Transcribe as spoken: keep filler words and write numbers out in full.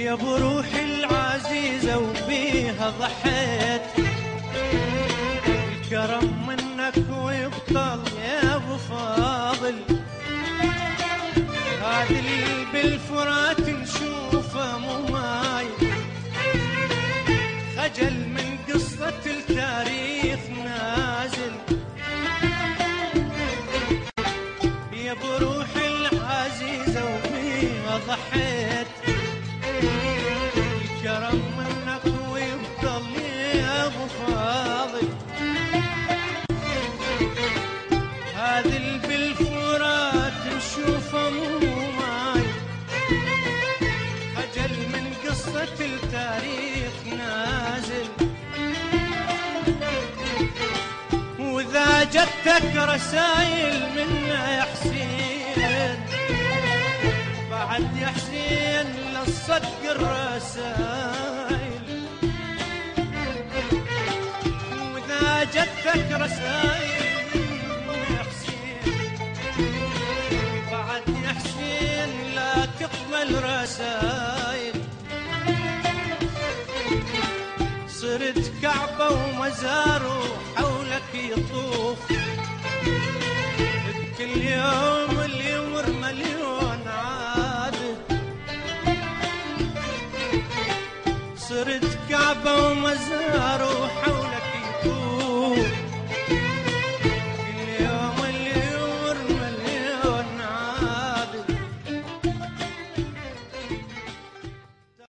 يا ابو روحي العزيزة وبيها ضحيت، الكرم منك ويبطل يا ابو فاضل، هذا اللي بالفرات نشوفه مو ماي، خجل من قصة التاريخ نازل. يا ابو روحي العزيزة وبيها ضحيت، الكرم منك ويفضل يا ابو فاضل، هذا اللي بالفرات نشوفه مو ماي، خجل من قصة التاريخ نازل. وإذا جتك رسايل منا يا حسين، بعد يا حسين للصدق الرسايل، وإذا جتك رسايل منا يا حسين، بعد يا حسين لا تقبل رسايل. صرت كعبة ومزار وحولك يطوف، بكل يوم اللي يمر مليون عادة. صرت كعبة ومزار وحولك يطوف،